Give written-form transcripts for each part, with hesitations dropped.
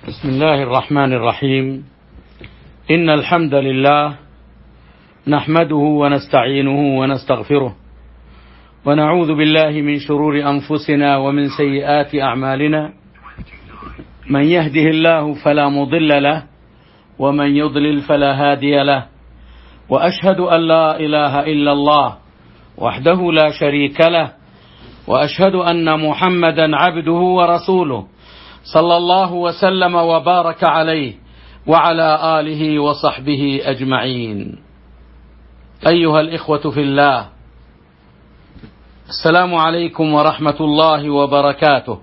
بسم الله الرحمن الرحيم. إن الحمد لله نحمده ونستعينه ونستغفره ونعوذ بالله من شرور أنفسنا ومن سيئات أعمالنا. من يهده الله فلا مضل له ومن يضلل فلا هادي له، وأشهد أن لا إله إلا الله وحده لا شريك له، وأشهد أن محمدا عبده ورسوله صلى الله وسلم وبارك عليه وعلى آله وصحبه أجمعين. أيها الإخوة في الله، السلام عليكم ورحمة الله وبركاته.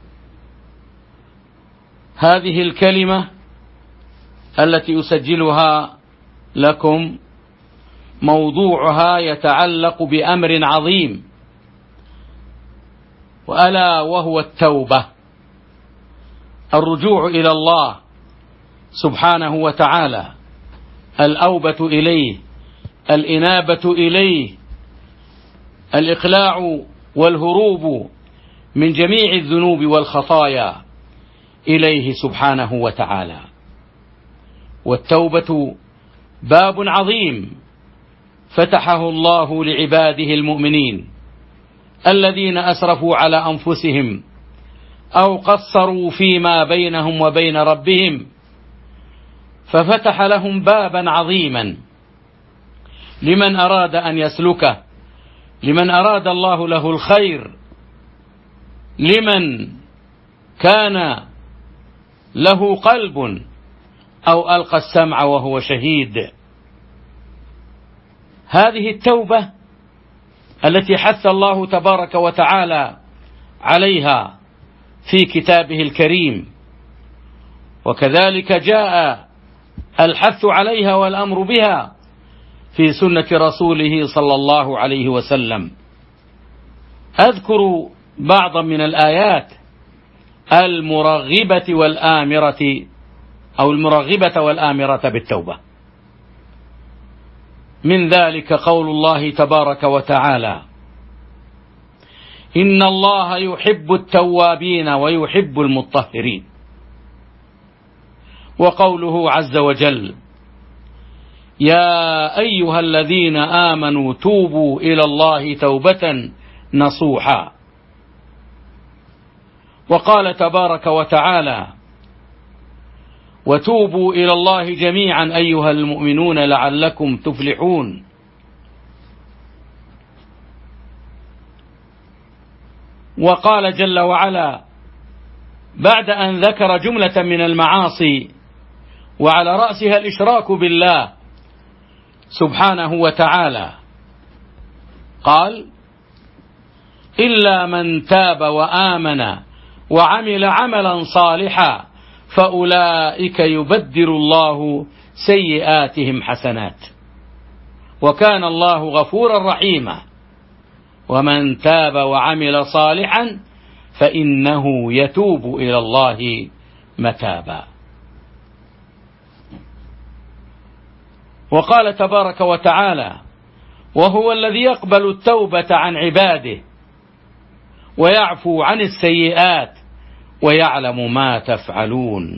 هذه الكلمة التي أسجلها لكم موضوعها يتعلق بأمر عظيم، وألا وهو التوبة، الرجوع إلى الله سبحانه وتعالى، الأوبة إليه، الإنابة إليه، الإقلاع والهروب من جميع الذنوب والخطايا إليه سبحانه وتعالى. والتوبة باب عظيم فتحه الله لعباده المؤمنين الذين أسرفوا على أنفسهم أو قصروا فيما بينهم وبين ربهم، ففتح لهم بابا عظيما لمن أراد أن يسلكه، لمن أراد الله له الخير، لمن كان له قلب أو ألقى السمع وهو شهيد. هذه التوبة التي حث الله تبارك وتعالى عليها في كتابه الكريم، وكذلك جاء الحث عليها والأمر بها في سنة رسوله صلى الله عليه وسلم. أذكر بعضا من الآيات المرغبة والآمرة أو المرغبة والآمرة بالتوبة. من ذلك قول الله تبارك وتعالى: إن الله يحب التوابين ويحب المطهرين. وقوله عز وجل: يا أيها الذين آمنوا توبوا إلى الله توبة نصوحا. وقال تبارك وتعالى: وتوبوا إلى الله جميعا أيها المؤمنون لعلكم تفلحون. وقال جل وعلا بعد أن ذكر جملة من المعاصي وعلى رأسها الإشراك بالله سبحانه وتعالى، قال: إلا من تاب وآمن وعمل عملا صالحا فأولئك يبدل الله سيئاتهم حسنات وكان الله غفورا رحيما. ومن تاب وعمل صالحا فإنه يتوب إلى الله متابا. وقال تبارك وتعالى: وهو الذي يقبل التوبة عن عباده ويعفو عن السيئات ويعلم ما تفعلون.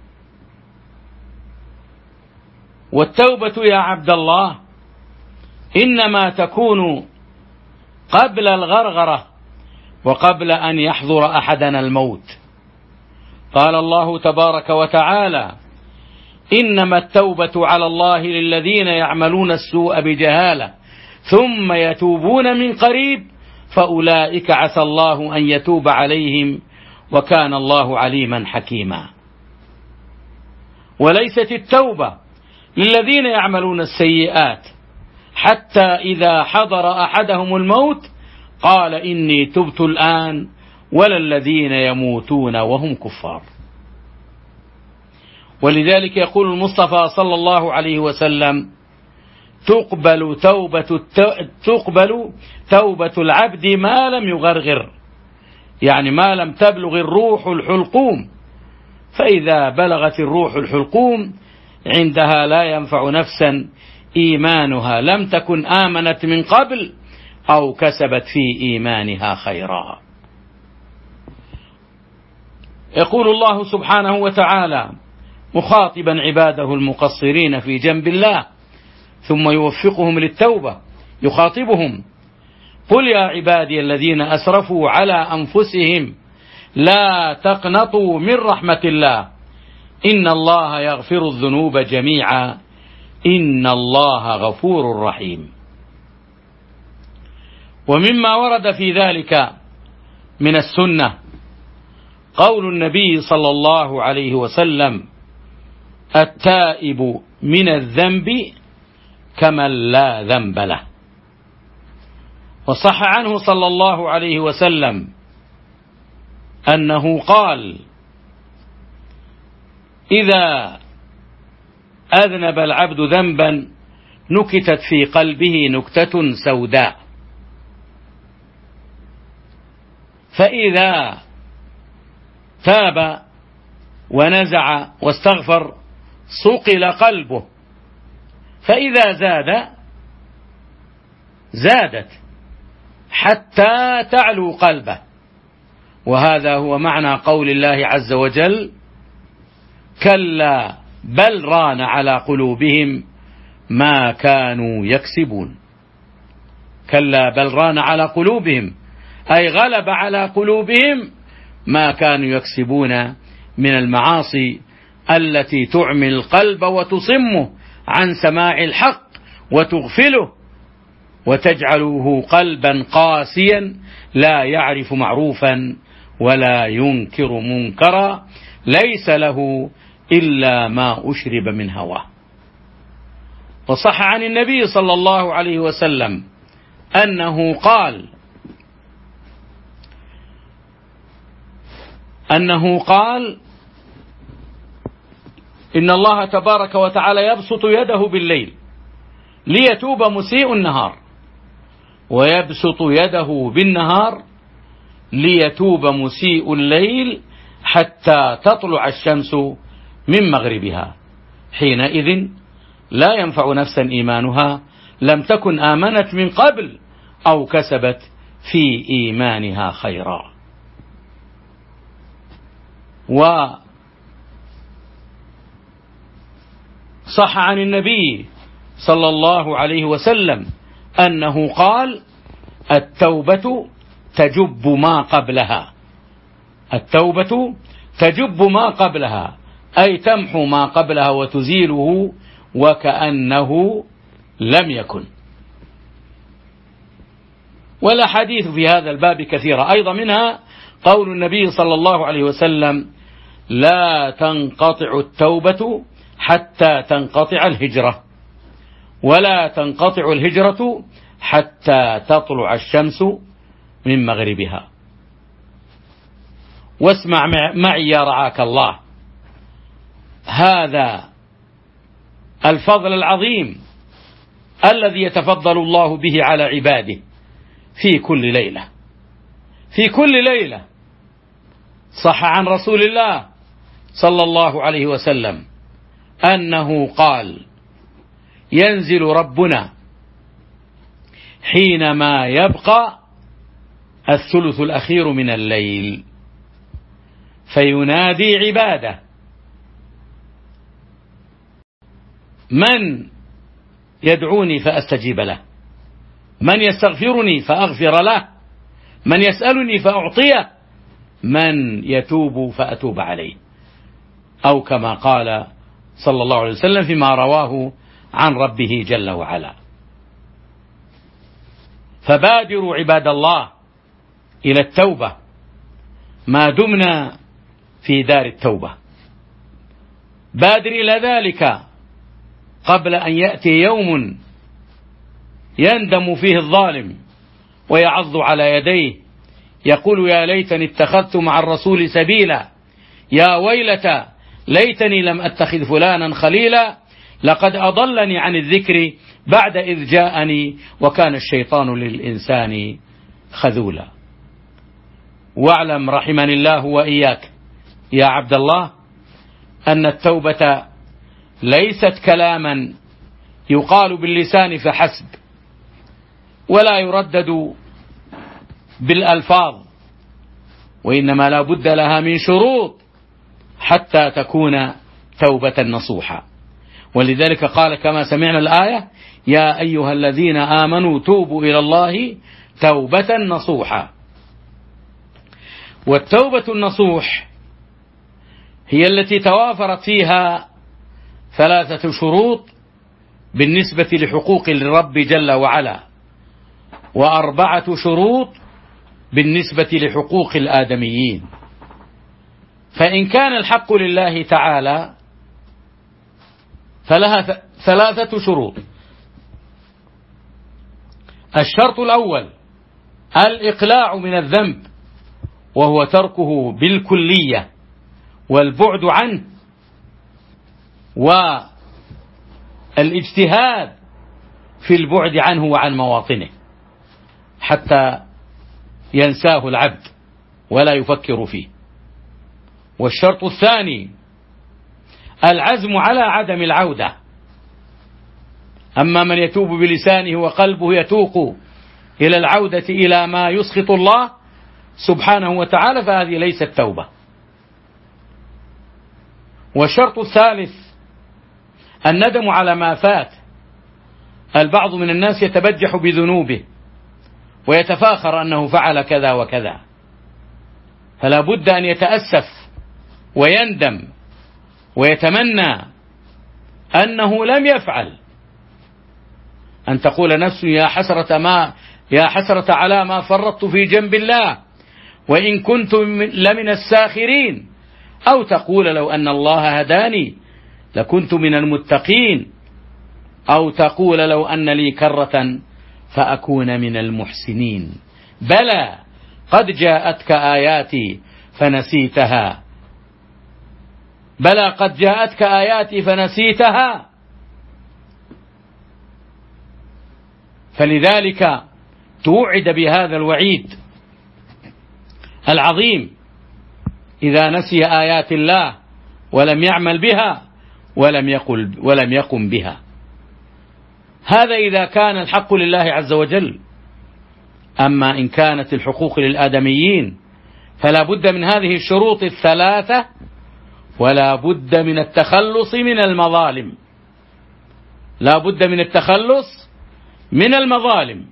والتوبة يا عبد الله إنما تكون قبل الغرغرة وقبل أن يحضر أحدنا الموت. قال الله تبارك وتعالى: إنما التوبة على الله للذين يعملون السوء بجهالة ثم يتوبون من قريب فأولئك عسى الله أن يتوب عليهم وكان الله عليما حكيما. وليست التوبة للذين يعملون السيئات حتى إذا حضر أحدهم الموت قال إني تبت الآن، ولا الذين يموتون وهم كفار. ولذلك يقول المصطفى صلى الله عليه وسلم: تقبل توبة العبد ما لم يغرغر، يعني ما لم تبلغ الروح الحلقوم، فإذا بلغت الروح الحلقوم عندها لا ينفع نفسا إيمانها لم تكن آمنت من قبل أو كسبت في إيمانها خيرا. يقول الله سبحانه وتعالى مخاطبا عباده المقصرين في جنب الله ثم يوفقهم للتوبة، يخاطبهم: قل يا عبادي الذين أسرفوا على أنفسهم لا تقنطوا من رحمة الله إن الله يغفر الذنوب جميعا إن الله غفور رحيم. ومما ورد في ذلك من السنة قول النبي صلى الله عليه وسلم: التائب من الذنب كمن لا ذنب له. وصح عنه صلى الله عليه وسلم أنه قال: إذا أذنب العبد ذنبا نكتت في قلبه نكتة سوداء، فإذا تاب ونزع واستغفر صقل قلبه، فإذا زادت حتى تعلو قلبه. وهذا هو معنى قول الله عز وجل: كلا بل ران على قلوبهم ما كانوا يكسبون. كلا بل ران على قلوبهم أي غلب على قلوبهم ما كانوا يكسبون من المعاصي التي تعمي القلب وتصمه عن سماع الحق وتغفله وتجعله قلبا قاسيا لا يعرف معروفا ولا ينكر منكرا ليس له إلا ما أشرب من هواه. وصح عن النبي صلى الله عليه وسلم أنه قال: إن الله تبارك وتعالى يبسط يده بالليل ليتوب مسيء النهار، ويبسط يده بالنهار ليتوب مسيء الليل حتى تطلع الشمس من مغربها، حينئذ لا ينفع نفسا إيمانها لم تكن آمنت من قبل أو كسبت في إيمانها خيرا. وصح عن النبي صلى الله عليه وسلم أنه قال: التوبة تجب ما قبلها. التوبة تجب ما قبلها أي تمحو ما قبلها وتزيله وكأنه لم يكن. والأحاديث في هذا الباب كثيرة أيضا، منها قول النبي صلى الله عليه وسلم: لا تنقطع التوبة حتى تنقطع الهجرة، ولا تنقطع الهجرة حتى تطلع الشمس من مغربها. واسمع معي يا رعاك الله هذا الفضل العظيم الذي يتفضل الله به على عباده في كل ليلة. في كل ليلة صح عن رسول الله صلى الله عليه وسلم أنه قال: ينزل ربنا حينما يبقى الثلث الأخير من الليل فينادي عباده: من يدعوني فأستجيب له، من يستغفرني فأغفر له، من يسألني فأعطيه، من يتوب فأتوب عليه، أو كما قال صلى الله عليه وسلم فيما رواه عن ربه جل وعلا. فبادروا عباد الله إلى التوبة ما دمنا في دار التوبة. بادر إلى ذلك قبل أن يأتي يوم يندم فيه الظالم ويعض على يديه يقول: يا ليتني اتخذت مع الرسول سبيلا، يا ويلتى ليتني لم أتخذ فلانا خليلا، لقد أضلني عن الذكر بعد إذ جاءني وكان الشيطان للإنسان خذولا. واعلم رحمني الله وإياك يا عبد الله أن التوبة ليست كلاما يقال باللسان فحسب، ولا يردد بالألفاظ، وإنما لا بد لها من شروط حتى تكون توبة نصوحا. ولذلك قال كما سمعنا الآية: يا أيها الذين آمنوا توبوا إلى الله توبة نصوحا. والتوبة النصوح هي التي توافرت فيها 3 شروط بالنسبة لحقوق الرب جل وعلا، و4 شروط بالنسبة لحقوق الآدميين. فإن كان الحق لله تعالى فلها 3 شروط. الشرط الأول الإقلاع من الذنب، وهو تركه بالكلية والبعد عنه، والاجتهاد في البعد عنه وعن مواطنه حتى ينساه العبد ولا يفكر فيه. والشرط الثاني العزم على عدم العودة. أما من يتوب بلسانه وقلبه يتوق إلى العودة إلى ما يسخط الله سبحانه وتعالى فهذه ليست توبة. والشرط الثالث الندم على ما فات. البعض من الناس يتبجح بذنوبه ويتفاخر أنه فعل كذا وكذا، فلا بد أن يتأسف ويندم ويتمنى أنه لم يفعل. أن تقول نفس يا حسرة على ما فرطت في جنب الله وإن كنت لمن الساخرين، أو تقول لو أن الله هداني لكنت من المتقين، أو تقول لو أن لي كرة فأكون من المحسنين. بلى قد جاءتك آياتي فنسيتها، بلى قد جاءتك آياتي فنسيتها. فلذلك توعد بهذا الوعيد العظيم إذا نسي آيات الله ولم يعمل بها ولم يقم بها. هذا إذا كان الحق لله عز وجل. أما إن كانت الحقوق للآدميين فلا بد من هذه الشروط الثلاثة، ولا بد من التخلص من المظالم. لا بد من التخلص من المظالم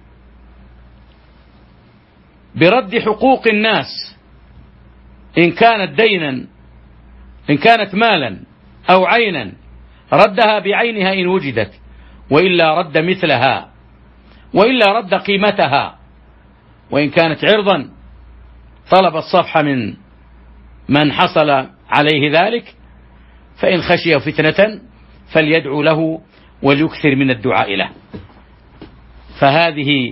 برد حقوق الناس، إن كانت دينا، إن كانت مالا أو عينا ردها بعينها إن وجدت، وإلا رد مثلها، وإلا رد قيمتها. وإن كانت عرضا طلب الصفح من حصل عليه ذلك، فإن خشي فتنة فليدعو له وليكثر من الدعاء له. فهذه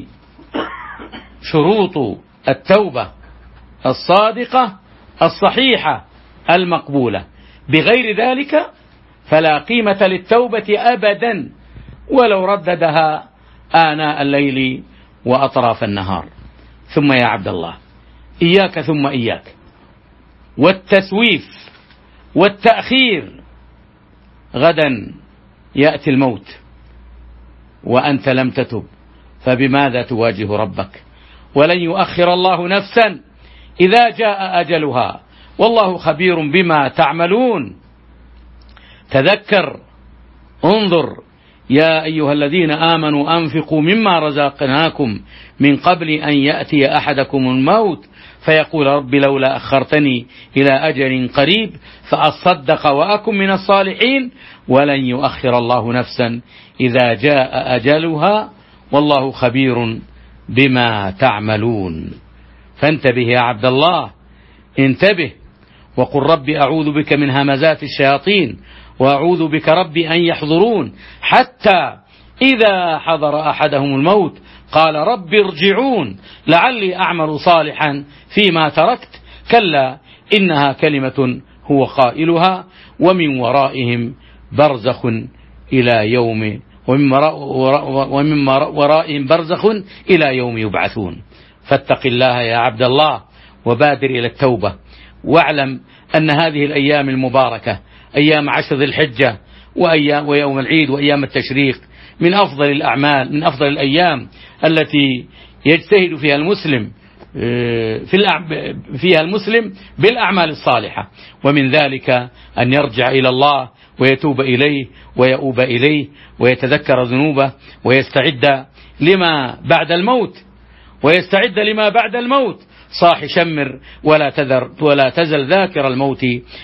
شروط التوبة الصادقة الصحيحة المقبولة. بغير ذلك فلا قيمة للتوبة أبدا ولو رددها آناء الليل وأطراف النهار. ثم يا عبد الله إياك ثم إياك والتسويف والتأخير. غدا يأتي الموت وأنت لم تتب، فبماذا تواجه ربك؟ ولن يؤخر الله نفسا إذا جاء أجلها، والله خبير بما تعملون. تذكر، انظر: يا أيها الذين آمنوا أنفقوا مما رزقناكم من قبل أن يأتي أحدكم الموت فيقول رب لولا أخرتني إلى أجل قريب فأصدق وأكن من الصالحين. ولن يؤخر الله نفسا إذا جاء أجلها، والله خبير بما تعملون. فانتبه يا عبد الله، انتبه وقل رب أعوذ بك من همزات الشياطين وأعوذ بك رب أن يحضرون، حتى إذا حضر أحدهم الموت قال رب ارجعون لعلي أعمل صالحا فيما تركت، كلا إنها كلمة هو قائلها ومن ورائهم برزخ إلى يوم ومن ورائهم برزخ إلى يوم يبعثون. فاتق الله يا عبد الله وبادر إلى التوبة، واعلم أن هذه الأيام المباركة أيام 10 ذي الحجة ويوم العيد وأيام التشريق من أفضل الأعمال، من أفضل الأيام التي يجتهد فيها المسلم فيها المسلم بالأعمال الصالحة، ومن ذلك أن يرجع إلى الله ويتوب إليه ويؤوب إليه ويتذكر ذنوبه ويستعد لما بعد الموت صاح شمر ولا تزل ذاكر الموت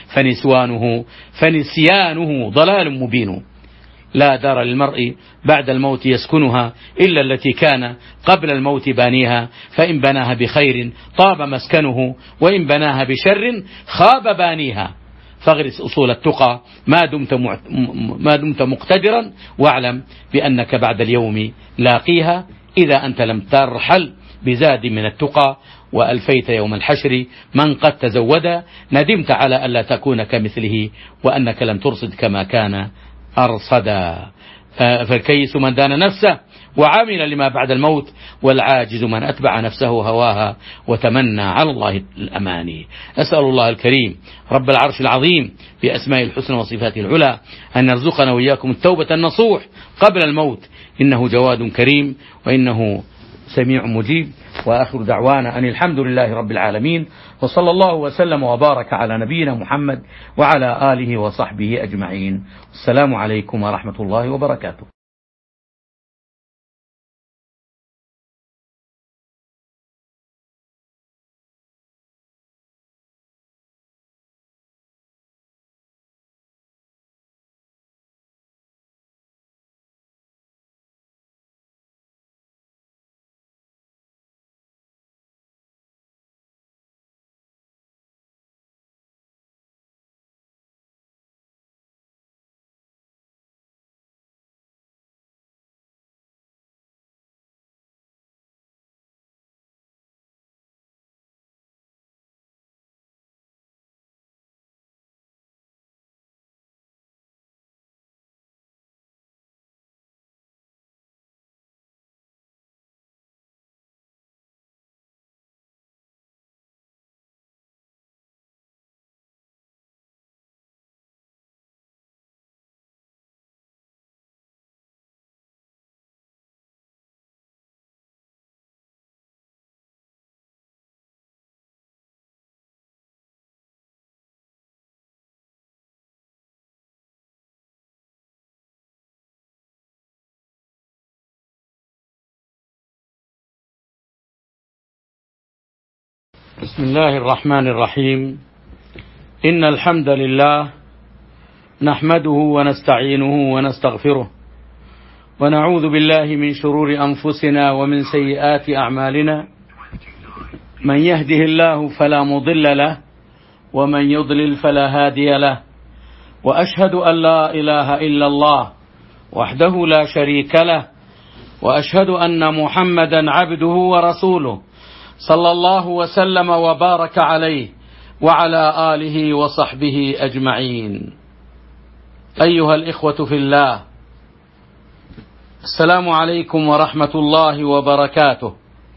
فنسيانه ضلال مبين. لا دار للمرء بعد الموت يسكنها إلا التي كان قبل الموت بانيها، فإن بناها بخير طاب مسكنه، وإن بناها بشر خاب بانيها. فاغرس أصول التقى ما دمت مقتدرا، واعلم بأنك بعد اليوم لاقيها، إذا أنت لم ترحل بزاد من التقى وألفيت يوم الحشر من قد تزود، ندمت على ألا تكون كمثله وأنك لم ترصد كما كان أرصدا. فالكيس من دان نفسه وعمل لما بعد الموت، والعاجز من أتبع نفسه هواها وتمنى على الله الأماني. أسأل الله الكريم رب العرش العظيم بأسماء الحسنى وصفاته العلى أن يرزقنا وإياكم التوبة النصوح قبل الموت، إنه جواد كريم وإنه سميع مجيب. وآخر دعوانا أن الحمد لله رب العالمين، وصلى الله وسلم وبارك على نبينا محمد وعلى آله وصحبه أجمعين. السلام عليكم ورحمة الله وبركاته. بسم الله الرحمن الرحيم. إن الحمد لله نحمده ونستعينه ونستغفره، ونعوذ بالله من شرور أنفسنا ومن سيئات أعمالنا. من يهده الله فلا مضل له، ومن يضلل فلا هادي له. وأشهد أن لا إله إلا الله وحده لا شريك له، وأشهد أن محمدا عبده ورسوله صلى الله وسلم وبارك عليه وعلى آله وصحبه أجمعين. أيها الإخوة في الله، السلام عليكم ورحمة الله وبركاته.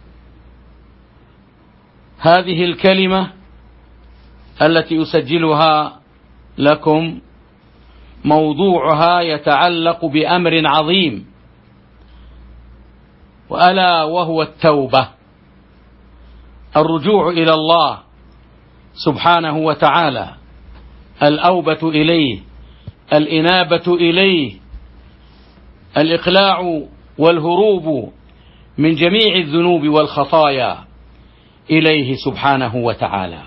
هذه الكلمة التي أسجلها لكم موضوعها يتعلق بأمر عظيم، وألا وهو التوبة، الرجوع إلى الله سبحانه وتعالى، الأوبة إليه، الإنابة إليه، الإقلاع والهروب من جميع الذنوب والخطايا إليه سبحانه وتعالى.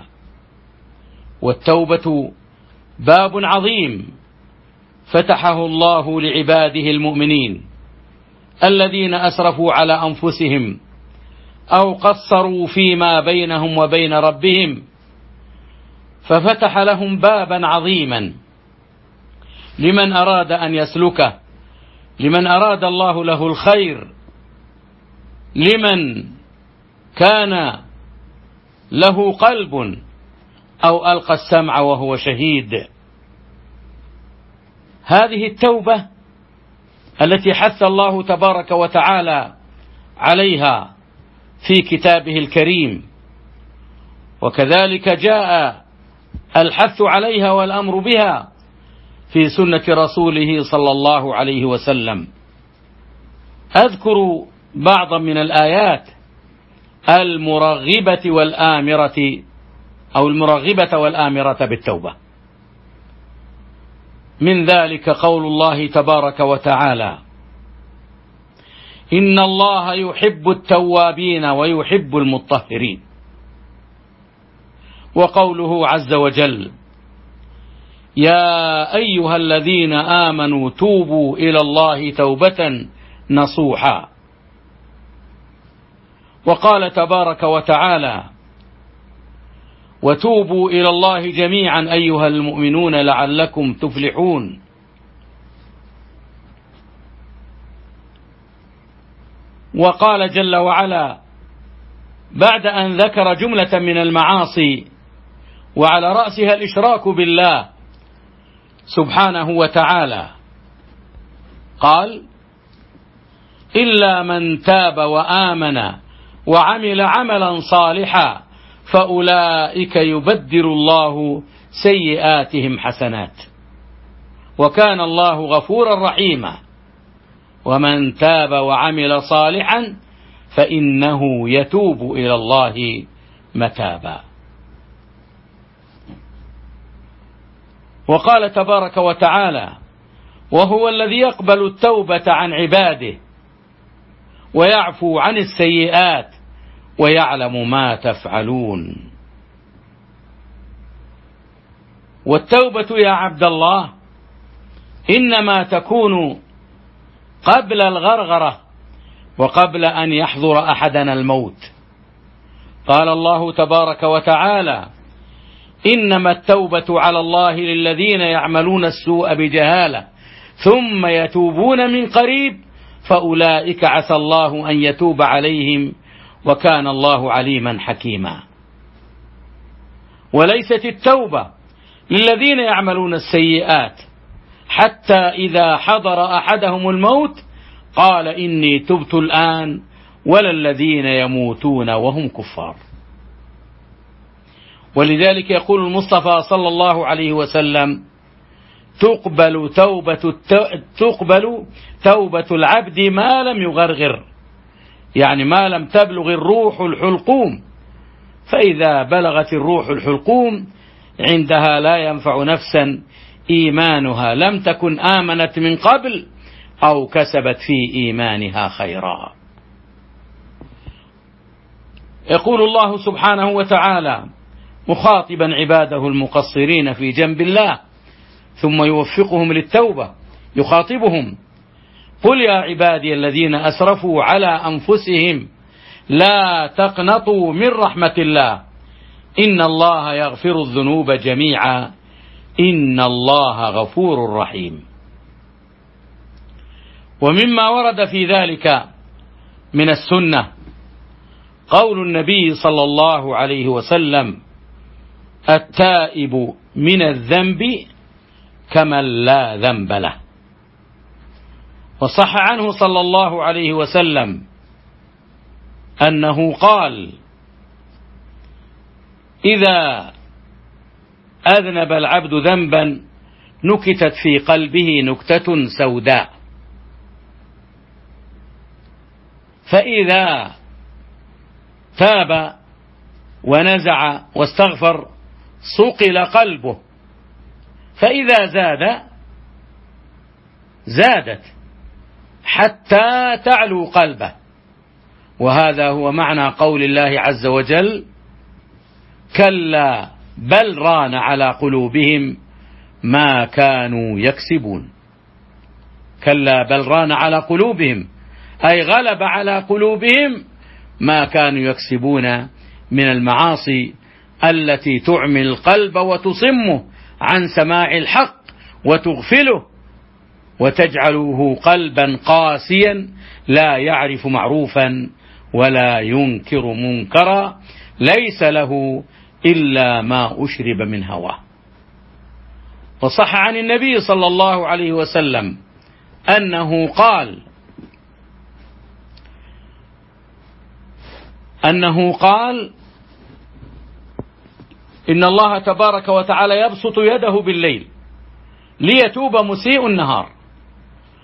والتوبة باب عظيم فتحه الله لعباده المؤمنين الذين أسرفوا على أنفسهم أو قصروا فيما بينهم وبين ربهم، ففتح لهم بابا عظيما لمن أراد أن يسلكه، لمن أراد الله له الخير، لمن كان له قلب أو ألقى السمع وهو شهيد. هذه التوبة التي حث الله تبارك وتعالى عليها في كتابه الكريم، وكذلك جاء الحث عليها والأمر بها في سنة رسوله صلى الله عليه وسلم. أذكر بعضا من الآيات المرغبة والآمرة أو المرغبة والآمرة بالتوبة. من ذلك قول الله تبارك وتعالى: إن الله يحب التوابين ويحب المطهرين. وقوله عز وجل: يا أيها الذين آمنوا توبوا إلى الله توبة نصوحا. وقال تبارك وتعالى: وتوبوا إلى الله جميعا أيها المؤمنون لعلكم تفلحون. وقال جل وعلا بعد أن ذكر جملة من المعاصي وعلى رأسها الإشراك بالله سبحانه وتعالى، قال: إلا من تاب وآمن وعمل عملا صالحا فأولئك يبدل الله سيئاتهم حسنات وكان الله غفورا رحيما. ومن تاب وعمل صالحا فإنه يتوب إلى الله متابا. وقال تبارك وتعالى: وهو الذي يقبل التوبة عن عباده ويعفو عن السيئات ويعلم ما تفعلون. والتوبة يا عبد الله إنما تكون قبل الغرغرة وقبل أن يحضر أحدنا الموت. قال الله تبارك وتعالى: إنما التوبة على الله للذين يعملون السوء بجهالة ثم يتوبون من قريب فأولئك عسى الله أن يتوب عليهم وكان الله عليما حكيما. وليست التوبة للذين يعملون السيئات حتى إذا حضر أحدهم الموت قال إني تبت الآن، ولا الذين يموتون وهم كفار. ولذلك يقول المصطفى صلى الله عليه وسلم: تقبل توبة العبد ما لم يغرغر، يعني ما لم تبلغ الروح الحلقوم، فإذا بلغت الروح الحلقوم عندها لا ينفع نفسا إيمانها لم تكن آمنت من قبل أو كسبت في إيمانها خيرا. يقول الله سبحانه وتعالى مخاطبا عباده المقصرين في جنب الله ثم يوفقهم للتوبة، يخاطبهم: قل يا عبادي الذين أسرفوا على أنفسهم لا تقنطوا من رحمة الله إن الله يغفر الذنوب جميعا إن الله غفور رحيم. ومما ورد في ذلك من السنة قول النبي صلى الله عليه وسلم: التائب من الذنب كمن لا ذنب له. وصح عنه صلى الله عليه وسلم أنه قال: إذا أذنب العبد ذنبا نكتت في قلبه نكتة سوداء، فإذا تاب ونزع واستغفر صقل قلبه، فإذا زادت حتى تعلو قلبه. وهذا هو معنى قول الله عز وجل: كلا بل ران على قلوبهم ما كانوا يكسبون. كلا بل ران على قلوبهم أي غلب على قلوبهم ما كانوا يكسبون من المعاصي التي تعمي القلب وتصمه عن سماع الحق وتغفله وتجعله قلبا قاسيا لا يعرف معروفا ولا ينكر منكرا ليس له إلا ما أشرب من هواه. وصح عن النبي صلى الله عليه وسلم أنه قال إن الله تبارك وتعالى يبسط يده بالليل ليتوب مسيء النهار،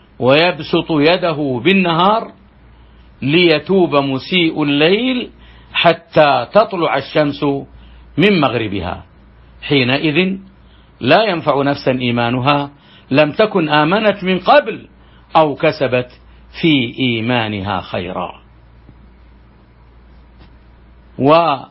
ويبسط يده بالنهار ليتوب مسيء الليل حتى تطلع الشمس من مغربها، حينئذ لا ينفع نفسا إيمانها لم تكن آمنت من قبل أو كسبت في إيمانها خيرا. وصح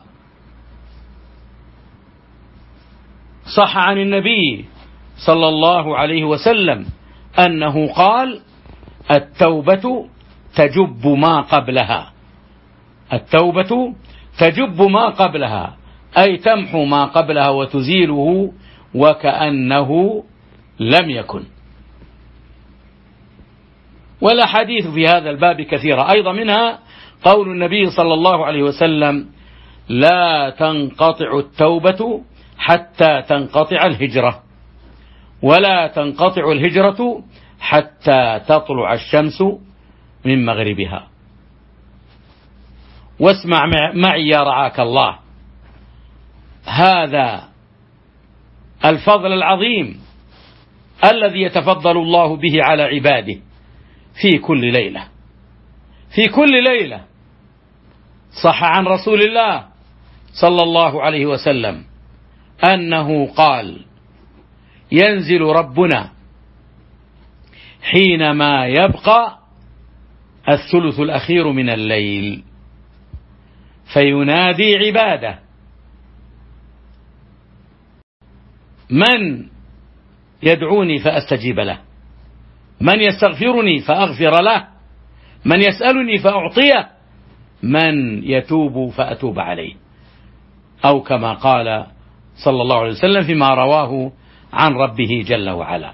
عن النبي صلى الله عليه وسلم أنه قال: التوبة تجب ما قبلها. التوبة تجب ما قبلها، أي تمحو ما قبلها وتزيله وكأنه لم يكن. والأحاديث في هذا الباب كثيرة، أيضا منها قول النبي صلى الله عليه وسلم: لا تنقطع التوبة حتى تنقطع الهجرة، ولا تنقطع الهجرة حتى تطلع الشمس من مغربها. واسمع معي يا رعاك الله هذا الفضل العظيم الذي يتفضل الله به على عباده في كل ليلة. في كل ليلة صح عن رسول الله صلى الله عليه وسلم أنه قال: ينزل ربنا حينما يبقى الثلث الأخير من الليل فينادي عباده: من يدعوني فأستجيب له، من يستغفرني فأغفر له، من يسألني فأعطيه، من يتوب فأتوب عليه، أو كما قال صلى الله عليه وسلم فيما رواه عن ربه جل وعلا.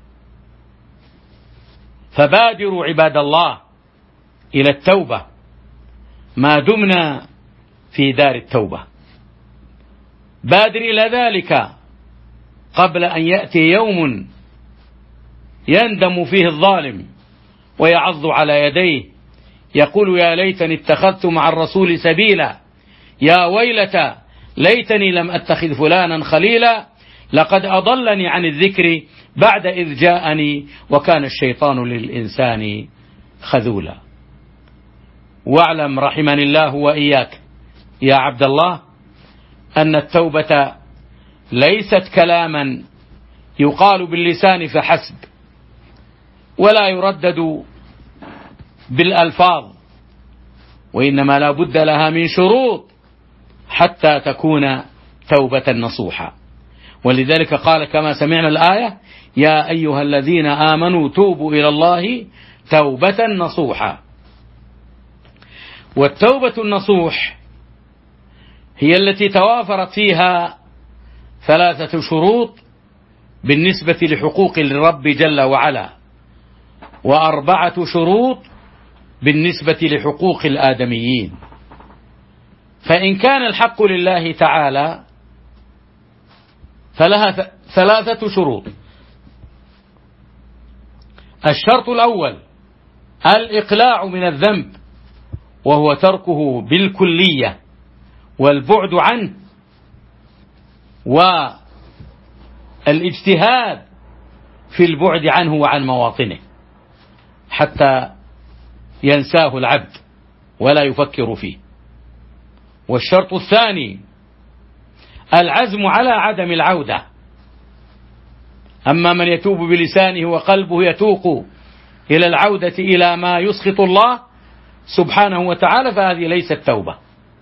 فبادروا عباد الله إلى التوبة ما دمنا في دار التوبة. بادر إلى ذلك قبل أن يأتي يوم يندم فيه الظالم ويعض على يديه يقول: يا ليتني اتخذت مع الرسول سبيلا، يا ويلتى ليتني لم أتخذ فلانا خليلا، لقد أضلني عن الذكر بعد إذ جاءني وكان الشيطان للإنسان خذولا. واعلم رحمني الله وإياك يا عبد الله أن التوبة ليست كلاما يقال باللسان فحسب، ولا يردد بالألفاظ، وإنما لا بد لها من شروط حتى تكون توبة نصوحا. ولذلك قال كما سمعنا الآية: يا أيها الذين آمنوا توبوا إلى الله توبة نصوحا. والتوبة النصوح هي التي توافرت فيها 3 شروط بالنسبة لحقوق الرب جل وعلا، و4 شروط بالنسبة لحقوق الآدميين. فإن كان الحق لله تعالى فلها 3 شروط. الشرط الأول الإقلاع من الذنب، وهو تركه بالكلية والبعد عنه، والاجتهاد في البعد عنه وعن مواطنه حتى ينساه العبد ولا يفكر فيه. والشرط الثاني العزم على عدم العودة. أما من يتوب بلسانه وقلبه يتوق إلى العودة إلى ما يسخط الله سبحانه وتعالى فهذه ليست توبة.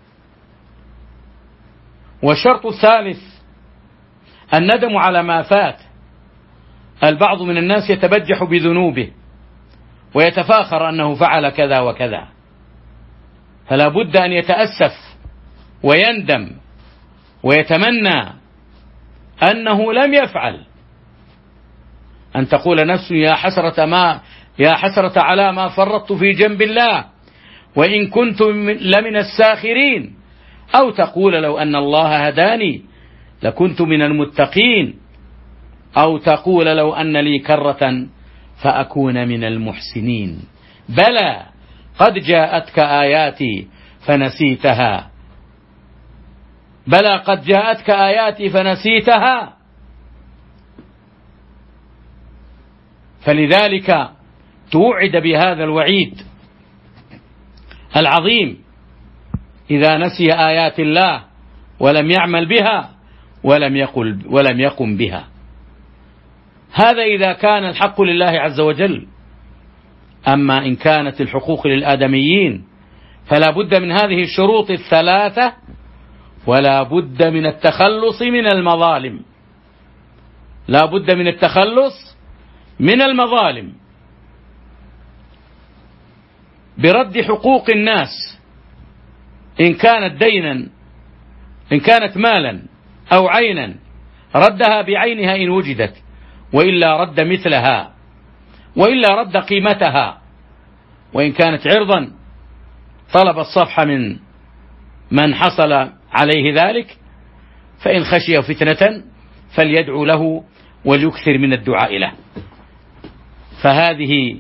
والشرط الثالث الندم على ما فات. البعض من الناس يتبجح بذنوبه ويتفاخر أنه فعل كذا وكذا، فلا بد أن يتأسف ويندم ويتمنى أنه لم يفعل. أن تقول نفس: يا حسرة على ما فرطت في جنب الله وإن كنت لمن الساخرين، أو تقول: لو أن الله هداني لكنت من المتقين، أو تقول: لو أن لي كرة فأكون من المحسنين. بلى قد جاءتك آياتي فنسيتها، بلى قد جاءتك آياتي فنسيتها. فلذلك توعد بهذا الوعيد العظيم إذا نسي آيات الله ولم يعمل بها ولم يقم بها. هذا إذا كان الحق لله عز وجل. أما إن كانت الحقوق للآدميين فلا بد من هذه الشروط الثلاثة، ولا بد من التخلص من المظالم. لا بد من التخلص من المظالم برد حقوق الناس، إن كانت دينا، إن كانت مالا أو عينا ردها بعينها إن وجدت، وإلا رد مثلها، وإلا رد قيمتها. وإن كانت عرضا طلب الصفح من حصل عليه ذلك، فإن خشي فتنة فليدعو له وليكثر من الدعاء له. فهذه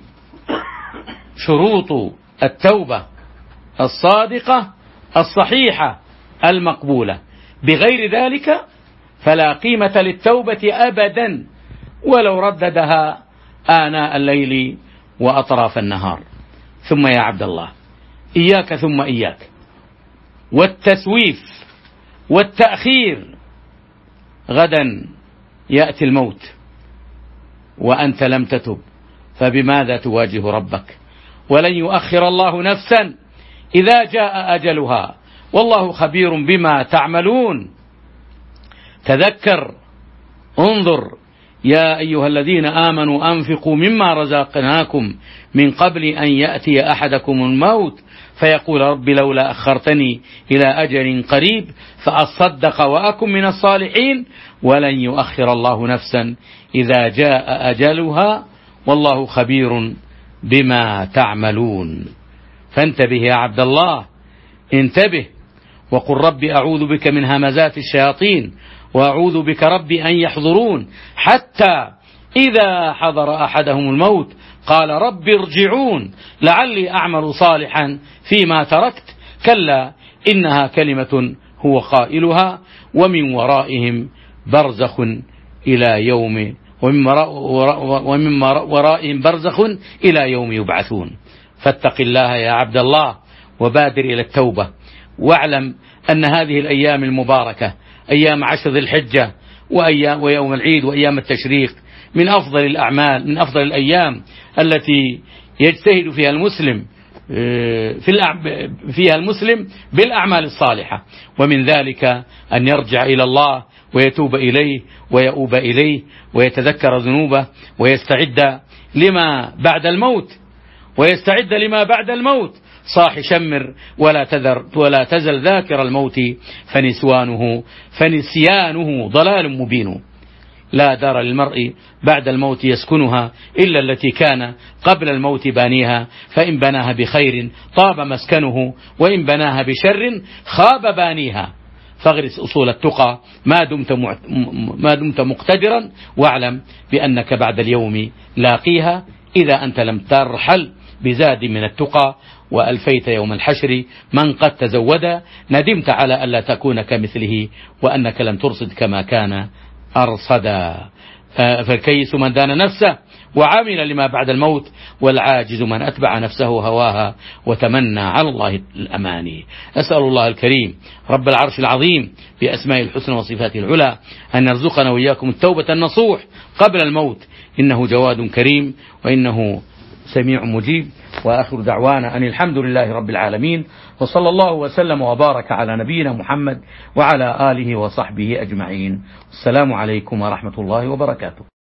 شروط التوبة الصادقة الصحيحة المقبولة. بغير ذلك فلا قيمة للتوبة أبدا، ولو رددها آناء الليل وأطراف النهار. ثم يا عبد الله، إياك ثم إياك والتسويف والتأخير. غدا يأتي الموت وأنت لم تتب، فبماذا تواجه ربك؟ ولن يؤخر الله نفسا إذا جاء أجلها، والله خبير بما تعملون. تذكر، انظر، يا أيها الذين آمنوا أنفقوا مما رزقناكم من قبل أن يأتي أحدكم الموت فيقول رب لولا أخرتني إلى أجل قريب فأصدق وأكن من الصالحين، ولن يؤخر الله نفسا إذا جاء أجلها، والله خبير بما تعملون. فانتبه يا عبد الله، انتبه، وقل رب أعوذ بك من همزات الشياطين وأعوذ بك رب أن يحضرون، حتى إذا حضر أحدهم الموت قال رب ارجعون لعلي أعمل صالحا فيما تركت، كلا إنها كلمة هو قائلها ومن ورائهم برزخ إلى يوم ومن ورائهم برزخ إلى يوم يبعثون. فاتق الله يا عبد الله وبادر إلى التوبة، واعلم أن هذه الأيام المباركة، أيام 10 ذي الحجة ويوم العيد وأيام التشريق، من أفضل الأعمال، من أفضل الأيام التي يجتهد فيها المسلم بالأعمال الصالحة. ومن ذلك أن يرجع إلى الله ويتوب إليه ويؤوب إليه ويتذكر ذنوبه ويستعد لما بعد الموت. صاح شمر ولا تزل ذاكر الموت فنسيانه ضلال مبين. لا دار للمرء بعد الموت يسكنها إلا التي كان قبل الموت بانيها، فإن بناها بخير طاب مسكنه، وإن بناها بشر خاب بانيها. فاغرس أصول التقى ما دمت مقتدرا، واعلم بأنك بعد اليوم لاقيها إذا أنت لم ترحل بزاد من التقى، وألفيت يوم الحشر من قد تزود، ندمت على ألا تكون كمثله وأنك لم ترصد كما كان أرصدا. فالكيس من دان نفسه وعامل لما بعد الموت، والعاجز من أتبع نفسه هواها وتمنى على الله الأماني. أسأل الله الكريم رب العرش العظيم بأسماء الحسنى وصفاته العلى أن يرزقنا وإياكم التوبة النصوح قبل الموت، إنه جواد كريم وإنه سميع مجيب. وآخر دعوانا أن الحمد لله رب العالمين، وصلى الله وسلم وبارك على نبينا محمد وعلى آله وصحبه أجمعين. السلام عليكم ورحمة الله وبركاته.